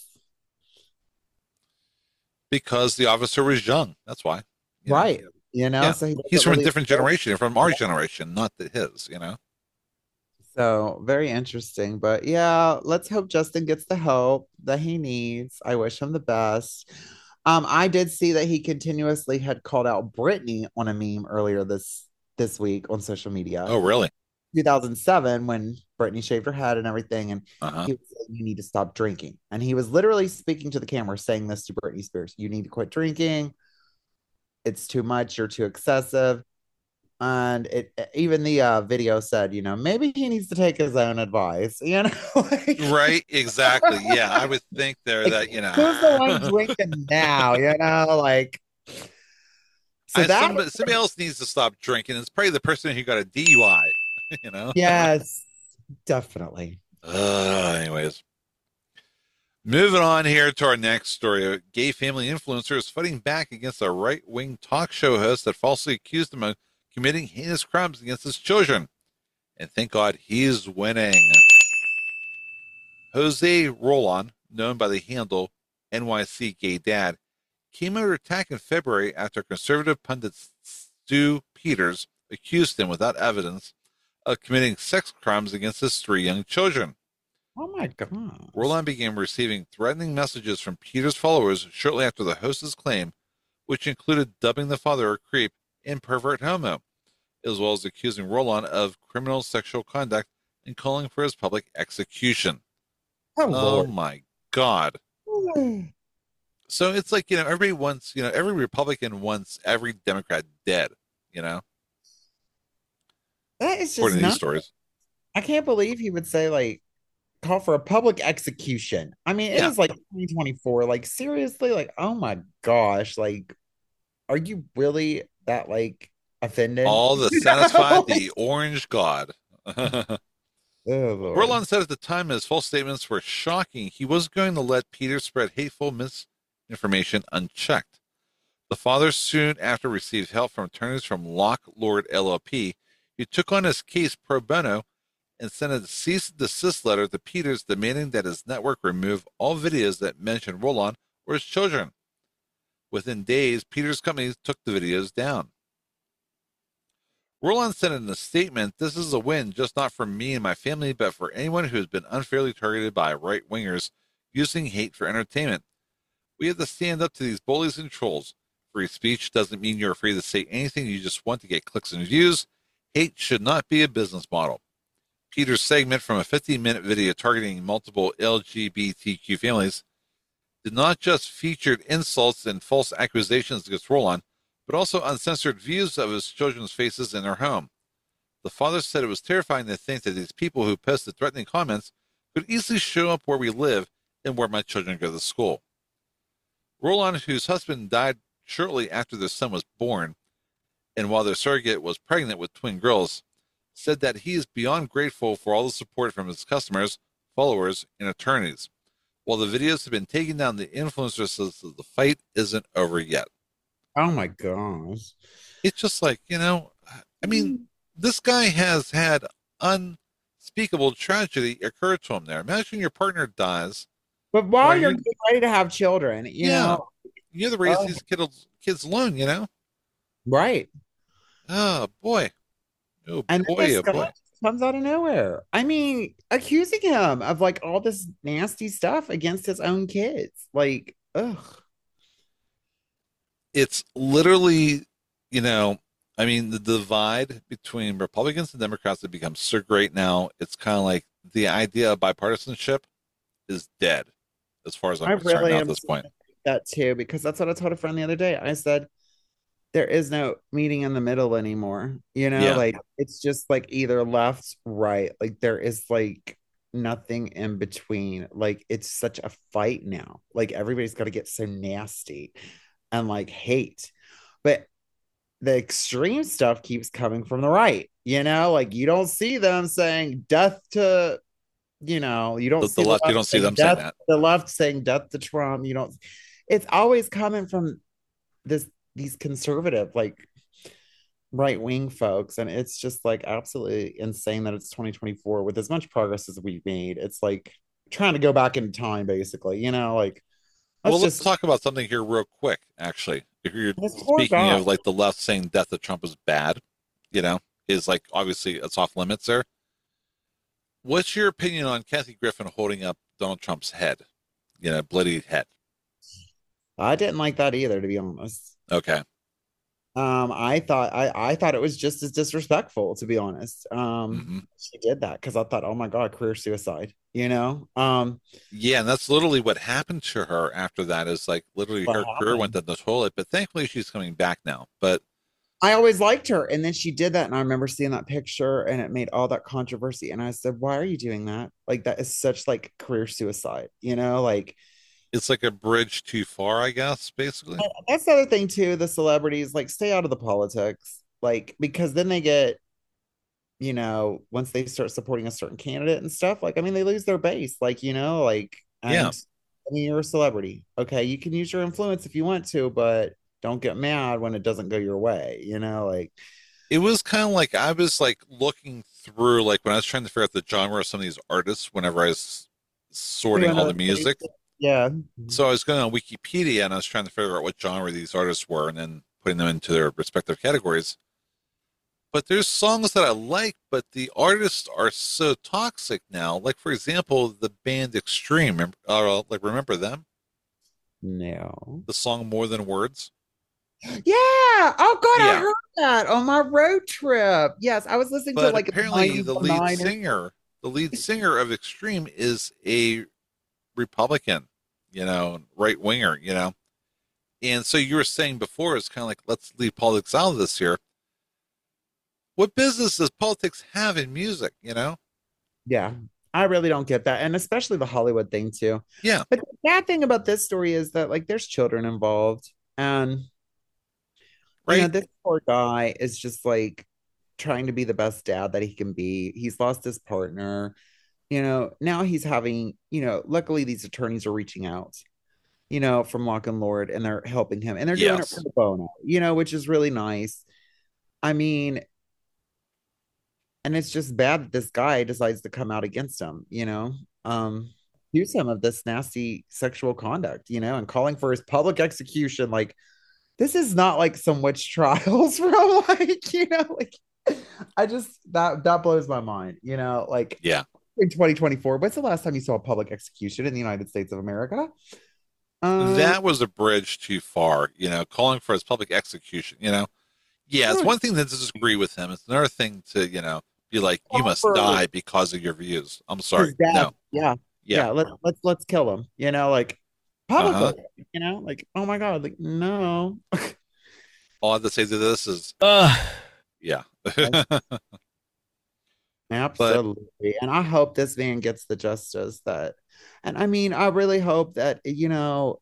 because the officer was young. That's why. You know? Right. You know, Yeah. so he He's doesn't from really- a different generation, from our generation, not the, his, you know. So very interesting. But yeah, let's hope Justin gets the help that he needs. I wish him the best. Um, I did see that he continuously had called out Britney on a meme earlier this this week on social media. Oh, really? two thousand seven, when Britney shaved her head and everything, and Uh-huh. he was saying, you need to stop drinking. And he was literally speaking to the camera saying this to Britney Spears. You need to quit drinking. It's too much. You're too excessive. And it even the uh, video said, you know, maybe he needs to take his own advice, you know? Like, Right, exactly. Yeah, I would think there like, that, you know, who's the one drinking now, you know? Like, so I- that, somebody, somebody else needs to stop drinking. It's probably the person who got a D U I, you know? yes, definitely. Uh, anyways, moving on here to our next story. A gay family influencer is fighting back against a right-wing talk show host that falsely accused him of committing heinous crimes against his children. And thank God he's winning. Jose Roland, known by the handle N Y C Gay Dad, came under attack in February after conservative pundit Stu Peters accused him without evidence of committing sex crimes against his three young children. Oh my God. Roland began receiving threatening messages from Peter's followers shortly after the host's claim, which included dubbing the father a creep and pervert homo, as well as accusing Roland of criminal sexual conduct and calling for his public execution. Oh, Oh Lord. my God. So it's like, you know, everybody wants, you know, every Republican wants every Democrat dead, you know, That is just according to these not, stories. I can't believe he would say, like, call for a public execution. I mean, it Yeah. is like twenty twenty-four. Like, seriously, like, oh my gosh. Like, are you really that, like, offended? All to You satisfy know? the orange god. Oh, Lord. Roland said at the time his false statements were shocking. He wasn't going to let Peter spread hateful misinformation unchecked. The father soon after received help from attorneys from Lock Lord L L P, who took on his case pro bono and sent a cease and desist letter to Peters demanding that his network remove all videos that mentioned Roland or his children. Within days, Peters' company took the videos down. Roland said in a statement, "This is a win, just not for me and my family, but for anyone who has been unfairly targeted by right-wingers using hate for entertainment. We have to stand up to these bullies and trolls. Free speech doesn't mean you're free to say anything you just want to get clicks and views. Hate should not be a business model." Peter's segment from a fifteen-minute video targeting multiple L G B T Q families did not just feature insults and false accusations against Roland, but also uncensored views of his children's faces in their home. The father said it was terrifying to think that these people who posted threatening comments could easily show up where we live and where my children go to school. Roland, whose husband died shortly after their son was born, and while their surrogate was pregnant with twin girls, said that he is beyond grateful for all the support from his customers, followers, and attorneys. While the videos have been taken down, the influencer says that the fight isn't over yet. Oh my gosh. It's just like, you know, I mean, this guy has had unspeakable tragedy occur to him there. Imagine your partner dies. But while Or you're you- getting ready to have children, you Yeah. know, You have to raise Oh. these kids, kids alone, you know? right. Oh, boy. Oh, And then boy, this oh, guy boy. comes out of nowhere. I mean, accusing him of like all this nasty stuff against his own kids. Like, ugh. It's literally, you know, I mean, the divide between Republicans and Democrats has become so great now. It's kind of like the idea of bipartisanship is dead, as far as I'm I concerned really now at am this point. that too, because that's what I told a friend the other day. I said, there is no meeting in the middle anymore. You know, Yeah. like it's just like either left, right. Like there is like nothing in between. Like it's such a fight now. Like everybody's got to get so nasty and like hate. But the extreme stuff keeps coming from the right. You know, like you don't see them saying death to, you know, you don't The- see the left, you don't see them saying death, that. the left saying death to Trump. You don't, it's always coming from this, these conservative, like right wing folks. And it's just like absolutely insane that it's twenty twenty-four with as much progress as we've made. It's like trying to go back in time, basically, you know, like, let's Well, let's just talk about something here real quick, actually. If you're This poor speaking guy. of like the left saying death to Trump is bad, you know, is like obviously it's off limits there. What's your opinion on Kathy Griffin holding up Donald Trump's head, you know, bloodied head? I didn't like that either, to be honest. Okay. Um, I thought I, I thought it was just as disrespectful, to be honest. Um, hmm she did that because I thought, oh my God, career suicide, you know? Um, Yeah, and that's literally what happened to her after that is like literally What her career happened? went down the toilet, but thankfully she's coming back now. But I always liked her. And then she did that. And I remember seeing that picture and it made all that controversy. And I said, why are you doing that? Like, that is such like career suicide, you know? Like, it's like a bridge too far, I guess, basically. that's the other thing too. The celebrities like stay out of the politics, like, because then they get, you know, once they start supporting a certain candidate and stuff, like, I mean, they lose their base, like, you know, like, and Yeah. I mean, you're a celebrity. Okay. You can use your influence if you want to, but don't get mad when it doesn't go your way, you know, like, It was kind of like I was like looking through, like when I was trying to figure out the genre of some of these artists whenever I was sorting all the music. yeah. So I was going on Wikipedia and I was trying to figure out what genre these artists were and then putting them into their respective categories. But there's songs that I like, but the artists are so toxic now. Like, for example, the band Extreme. Remember, uh, like, remember them? No. The song More Than Words? Yeah. Oh God, I Yeah. heard that on my road trip. Yes, I was listening to But it like apparently the lead nineties. singer, the lead singer of Extreme is a Republican, you know, right winger, you know. And so you were saying before, it's kind of like, let's leave politics out of this here. What business does politics have in music, you know? Yeah, I really don't get that. And especially the Hollywood thing too. Yeah. But the bad thing about this story is that like there's children involved. And you know, Right? this poor guy is just like trying to be the best dad that he can be. He's lost his partner. You know, now he's having, you know, luckily these attorneys are reaching out, you know, from Lock and Lord, and they're helping him and they're doing Yes. it pro bono, you know, which is really nice. I mean, and it's just bad that this guy decides to come out against him, you know, um, accuse him of this nasty sexual conduct, you know, and calling for his public execution. Like, this is not like some witch trials from like, you know, like I just that that blows my mind, you know, like Yeah. in twenty twenty-four. When's the last time you saw a public execution in the United States of America? Um, That was a bridge too far, you know, calling for his public execution, you know. Yeah, it's Right. one thing to disagree with him. It's another thing to, you know, be like, you must Proper- die because of your views. I'm sorry. his dad, No. yeah, yeah, Yeah. let's let's let's kill him, you know, like publicly, you know, like oh my god, like no. All I have to say to this is, Uh, yeah. Absolutely. And I hope this man gets the justice that, and I mean, I really hope that, you know,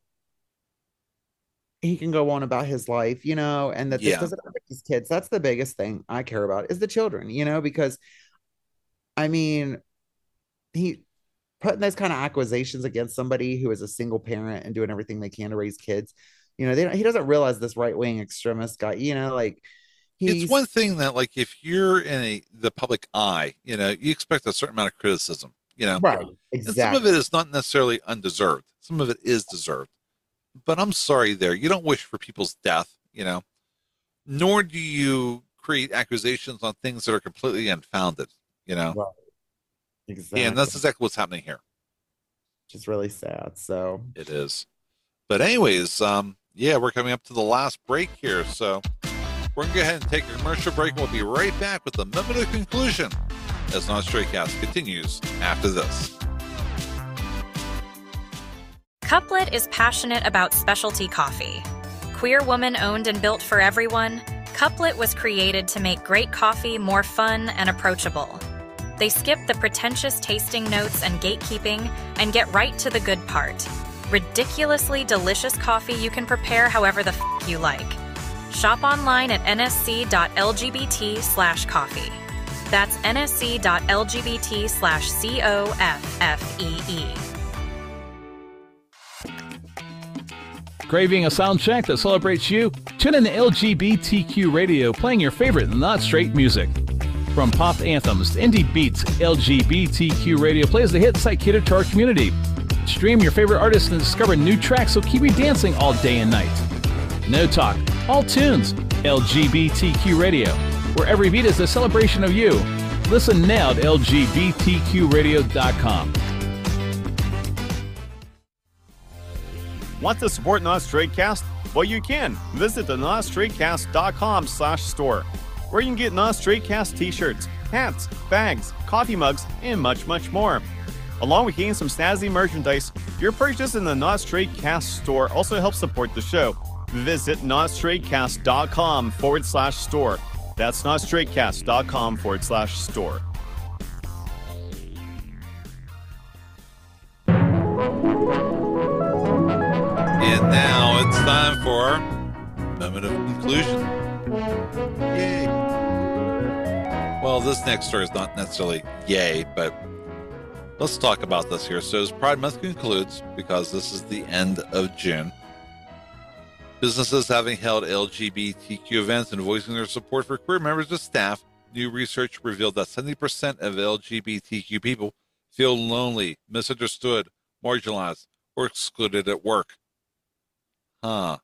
he can go on about his life, you know, and that this Yeah. doesn't affect his kids. That's the biggest thing I care about is the children, you know, because I mean, he putting those kind of accusations against somebody who is a single parent and doing everything they can to raise kids. You know, they don't, he doesn't realize this right wing extremist guy. You know, like It's he's one thing that, like, if you're in a the public eye, you know, you expect a certain amount of criticism, you know, right, and some of exactly. it is not necessarily undeserved. Some of it is deserved. But I'm sorry there. You don't wish for people's death, you know, nor do you create accusations on things that are completely unfounded, you know. Right, And that's exactly. exactly what's happening here. Which is really sad. So It is. But anyways, um, yeah, we're coming up to the last break here. So we're going to go ahead and take a commercial break. And we'll be right back with the moment of conclusion as Not Straight Cast continues after this. Couplet is passionate about specialty coffee. Queer woman owned and built for everyone, Couplet was created to make great coffee more fun and approachable. They skip the pretentious tasting notes and gatekeeping and get right to the good part. Ridiculously delicious coffee you can prepare however the f you like. Shop online at nsc.lgbt slash coffee. That's nsc.lgbt slash C O F F E E. Craving a sound check that celebrates you? Tune in to L G B T Q Radio, playing your favorite not straight music. From pop anthems to indie beats, L G B T Q Radio plays the hit site catered to our community. Stream your favorite artists and discover new tracks that'll keep you dancing all day and night. No talk, all tunes, L G B T Q Radio, where every beat is a celebration of you. Listen now at L G B T Q radio dot com. Want to support Not Straight Cast? Well, you can. Visit the not straight cast dot com slash store, where you can get Not Straight Cast t-shirts, hats, bags, coffee mugs, and much, much more. Along with getting some snazzy merchandise, your purchase in the Not Straight Cast store also helps support the show. Visit not straight cast dot com forward slash store. That's not straight cast dot com forward slash store. And now it's time for moment of conclusion. Yay. Well, this next story is not necessarily yay, but let's talk about this here. So as Pride Month concludes, because this is the end of June, businesses having held L G B T Q events and voicing their support for queer members of staff, new research revealed that seventy percent of L G B T Q people feel lonely, misunderstood, marginalized, or excluded at work. Huh.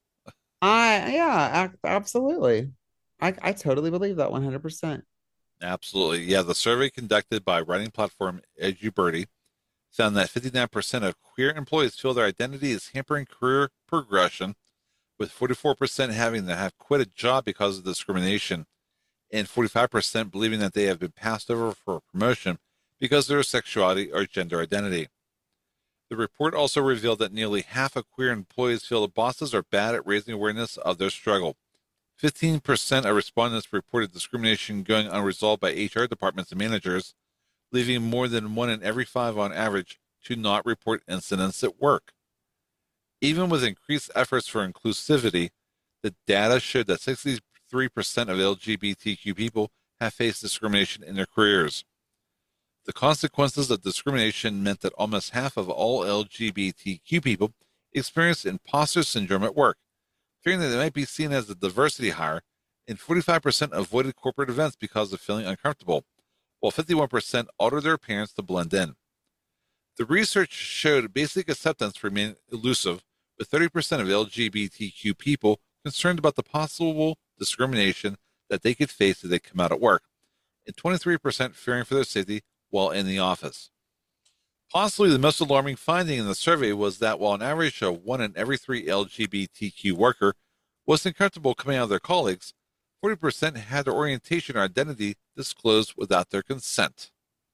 I yeah, ac- absolutely. I I totally believe that one hundred percent. Absolutely. Yeah, the survey conducted by writing platform Edubirdie found that fifty-nine percent of queer employees feel their identity is hampering career progression, with forty-four percent having to have quit a job because of discrimination, and forty-five percent believing that they have been passed over for a promotion because of their sexuality or gender identity. The report also revealed that nearly half of queer employees feel that bosses are bad at raising awareness of their struggle. fifteen percent of respondents reported discrimination going unresolved by H R departments and managers, leaving more than one in every five on average to not report incidents at work. Even with increased efforts for inclusivity, the data showed that sixty-three percent of L G B T Q people have faced discrimination in their careers. The consequences of discrimination meant that almost half of all L G B T Q people experienced imposter syndrome at work, fearing that they might be seen as a diversity hire, and forty-five percent avoided corporate events because of feeling uncomfortable, while fifty-one percent altered their appearance to blend in. The research showed basic acceptance remained elusive, with thirty percent of L G B T Q people concerned about the possible discrimination that they could face if they come out at work, and twenty-three percent fearing for their safety while in the office. Possibly the most alarming finding in the survey was that while an average of one in every three L G B T Q worker was uncomfortable coming out of their colleagues, forty percent had their orientation or identity disclosed without their consent.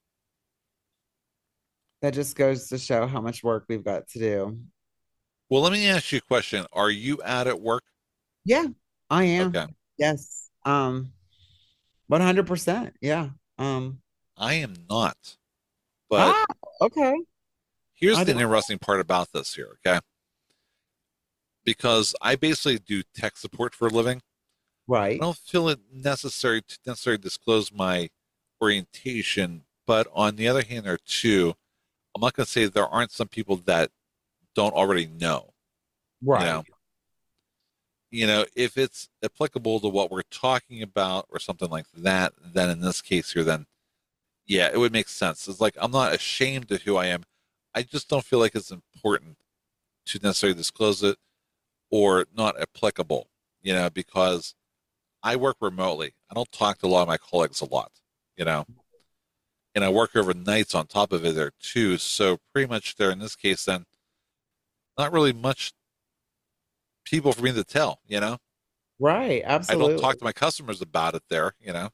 That just goes to show how much work we've got to do. Well, let me ask you a question. Are you out at work? Yeah, I am. Okay. Yes. Um, one hundred percent. Yeah. Um, I am not. But ah, okay. Here's I the don't- interesting part about this here, okay? Because I basically do tech support for a living. Right. I don't feel it necessary to necessarily disclose my orientation, but on the other hand, there too, I'm not going to say there aren't some people that don't already know. Right. You know? You know, if it's applicable to what we're talking about or something like that, then in this case here, then yeah, it would make sense. It's like I'm not ashamed of who I am. I just don't feel like it's important to necessarily disclose it or not applicable, you know, because I work remotely. I don't talk to a lot of my colleagues a lot, you know, and I work overnights on top of it there too. So pretty much there in this case, then not really much people for me to tell, you know. Right. Absolutely. I don't talk to my customers about it there, you know.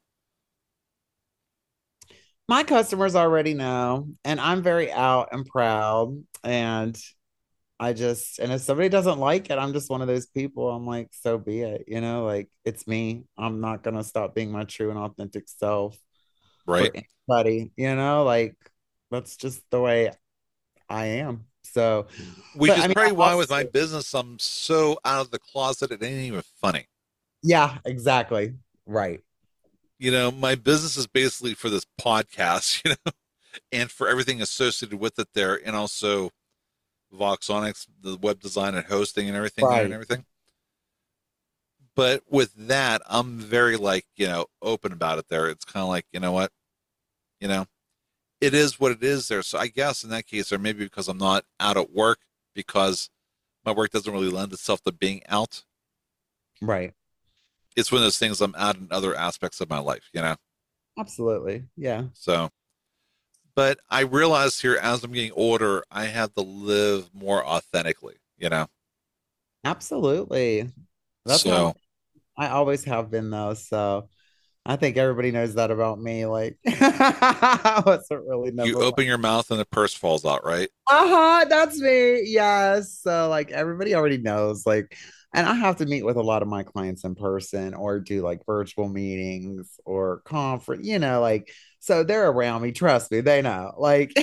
My customers already know, and I'm very out and proud. And I just, and if somebody doesn't like it, I'm just one of those people. I'm like, so be it, you know, like it's me. I'm not going to stop being my true and authentic self. Right. For anybody, you know, like that's just the way I am. So, Which but, is I mean, probably I why also- with my business, I'm so out of the closet, it ain't even funny. yeah, exactly. Right. You know, my business is basically for this podcast, you know, and for everything associated with it there, and also Voxonics, the web design and hosting and everything there and Right. everything. But with that, I'm very like, you know, open about it there. It's kind of like, you know what, you know, it is what it is there. So I guess in that case, or maybe because I'm not out at work, because my work doesn't really lend itself to being out. Right. It's one of those things I'm out in other aspects of my life, you know? Absolutely. Yeah. So, but I realize here as I'm getting older, I have to live more authentically, you know? Absolutely. That's so, how I always have been though. So I think everybody knows that about me. Like I wasn't really never you open your mouth and the purse falls out, right? uh-huh, that's me. Yes. So like everybody already knows. Like, and I have to meet with a lot of my clients in person or do like virtual meetings or conference, you know, like so they're around me. Trust me, they know. Like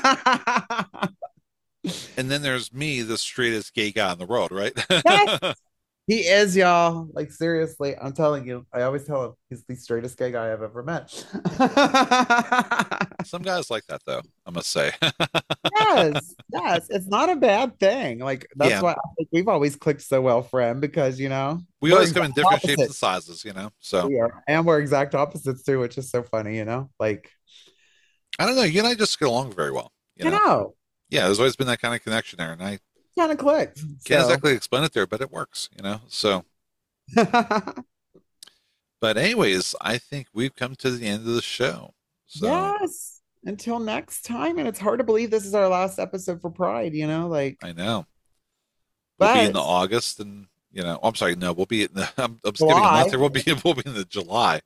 And then there's me, the straightest gay guy in the world, right? Yes. He is, y'all. Like, seriously, I'm telling you. I always tell him he's the straightest gay guy I've ever met. Some guys like that, though, I must say. Yes, yes. It's not a bad thing. Like, that's Yeah. why I think we've always clicked so well, friend, because, you know, We we're always come in exact different shapes and opposites. sizes, you know? So, We are. And we're exact opposites, too, which is so funny, you know? Like, I don't know. You and I just get along very well. You you know? know, Yeah, there's always been that kind of connection there. And I kind of clicked. can't So. exactly explain it there, but it works, you know? So, but anyways, I think we've come to the end of the show. So, Yes. Until next time. And it's hard to believe this is our last episode for Pride, you know? Like, I know. We'll be in the but August and, you know, I'm sorry, no, we'll be in the, I'm, I'm skipping a July. month here. We'll be, we'll be in the July.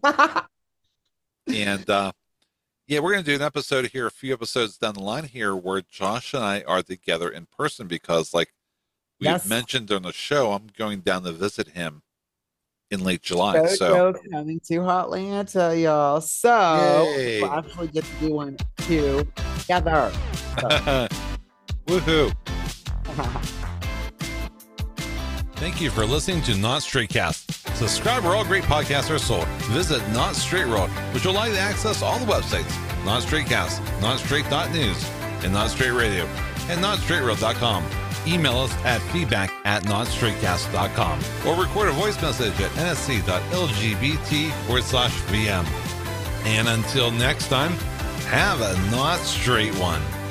And, uh, yeah, we're going to do an episode here, a few episodes down the line here where Josh and I are together in person because, like we've Yes. mentioned during the show, I'm going down to visit him in late July. So, JoJo coming to Hotlanta, y'all. So Yay. we'll actually get to do one two together. So. woohoo. Thank you for listening to Not Straight Cast. Subscribe where all great podcasts are sold. Visit Not Straight World, which will allow you to access all the websites, Not Straight Cast, Not Straight dot news, and Not Straight Radio, and Not Straight World dot com. Email us at feedback at not straight cast dot com or record a voice message at nsc.lgbt forward slash VM. And until next time, have a not straight one.